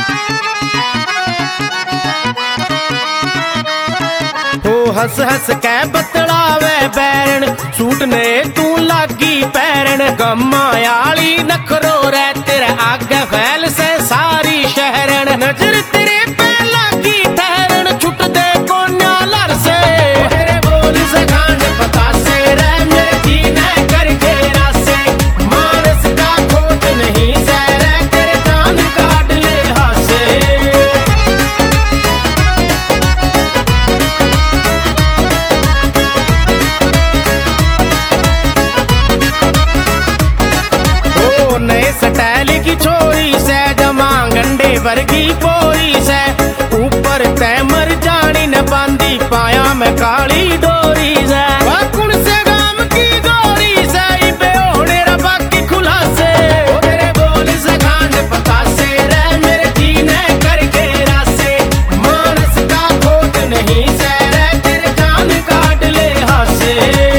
हस हस कै बतलावे बैरन सूट ने तू लागी पैरन गम्मा आली नखरो रे तेरे आगे फैल से सारी शहरन नजर तेरे पे लागी ठहरन छुट दे कोन्या लर से तेरे बोल से गांड पता से रे मेरे जीने कर घेरा से मानस का खोट नहीं से रे तेरे जान काट ले हासे नए स्टाइल की छोरी से जमा गंडे वर्गी पोरी से ऊपर तय मर जानी न बांधी पाया में काली डोरी से कुण से गाम की गोरी से बेहोने रबा की खुला से तेरे बोल से गांड पता से रे मेरे जीने कर घेरा से मानस का खोट नहीं से रे तेरे जान काट ले हासे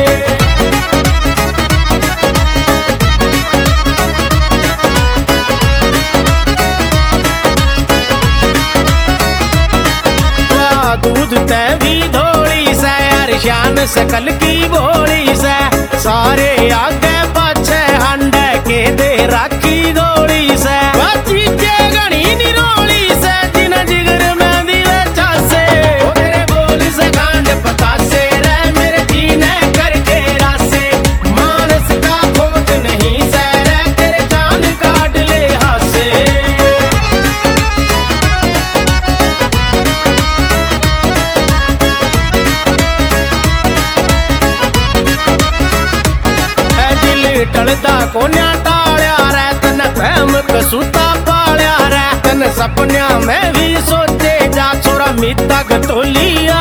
दूध ते भी धोली से शान सकल की बोली से सारे आगे पाछे हंडे के दे राखी गोली से चीजे घनी निरोली से जिन जिगर में दिवे चासे तेरे बोल से गांड पता से रे मेरे जीने कर घेरा से मानस का खोट नहीं से रे तेरे जान काट ले हासे टलदा कोन्या टालिया रे तन प्रेम कसूता पालिया रे तन सपनिया में भी सोचे जा छोरा मीता गतोलिया